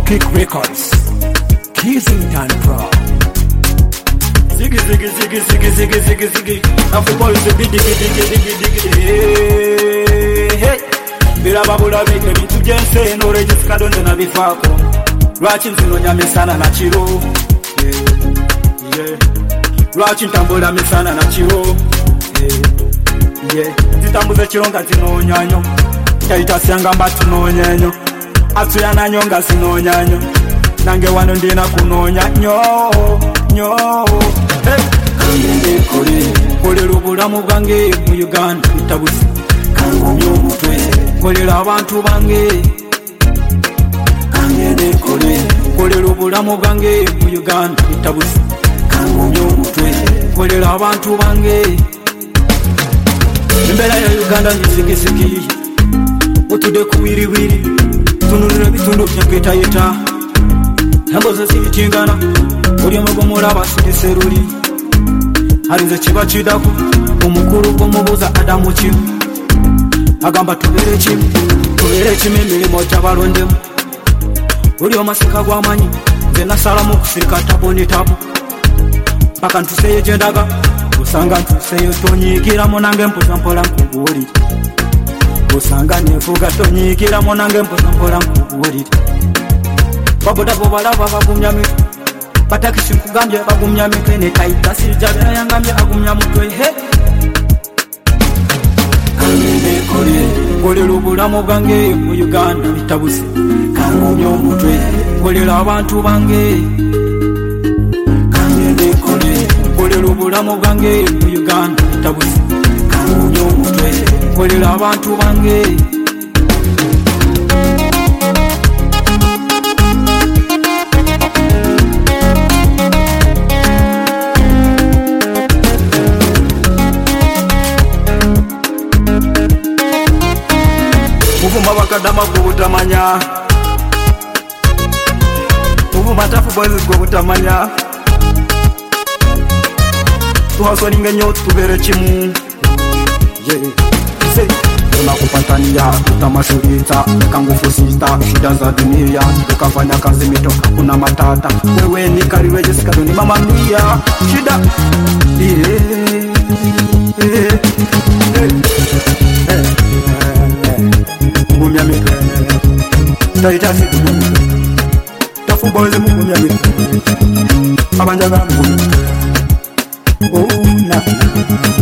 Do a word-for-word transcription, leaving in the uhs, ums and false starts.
Kick Records, Kissington Pro. Ziggy ziggy ziggy ziggy ziggy ziggy ziggy. Afu boys ziggy diggy diggy diggy diggy. Hey, bila babula beke bitu jense no register donde na bifako. Lwachi nzino nyamisana na chiro. Yeah, yeah. Lwachi ntambola misana na chiro. Yeah, yeah. Zitambuze chironga zino nyanyo. Kaita sianga mbatu no nyanyo. Atuya na nyonga sino nyanyo. Nange wano ndina kunonya nyo nyo. Hey, kangende kole kole lubulamu bwange mu Uganda bitabusi. Kangomyo mutwe kolera abantu bange. Kangende kole kole lubulamu bwange mu Uganda bitabusi. Kangomyo mutwe kolera abantu bange. Mbela ya Uganda nyisikisiki. Otude kuwiri wiri. Tunulira bitundu byaketa yeta. Hamboza sibitingana. Uri mugomora basiseruri. Harinze kiba kidaku. Omukuru gomubuza Adamu kimu. Agamba tubere kimu. Tubere kimu emirimo gy'abalondemu. Uri omasika gw'amanyi. Nze nasalamu kusirika taboni tabu. Paka ntuseyo gyendaga. Usanga ntuseyo tonyiigiramu nange mpoza mpola nkubuulire. Usanga nefuga tonyiigiramu nange mpoza mpola nkubuulire. Baboda bo balaba bagumya mitwe. Batakisi nkugambye bagumya mitwe ne kaita sijabera yangambye agumya mutwe. He kangende kole kole lubulamu bwange mu Uganda bitabusi. Kangumya omutwe kolera abantu bange. Kangende kole kole lubulamu bwange mu Uganda bitabusi. Kangumya omutwe kolera abantu bange. Muvuma bakadama kubutamanya. Muvuma tafu boys kubutamanya. Tuhasoninga nyo tubere chimu. Yeah. Say tunakupatania tutamashurita kangufu sita shida za dunia tukafanya kazi mitoka kuna matata wewe ni kariwe Jessica doni mama mia shida yeah. Yeah. Yeah. Mumya mitwe taita siku tafu boze mumya mitwe abanja bangu oh na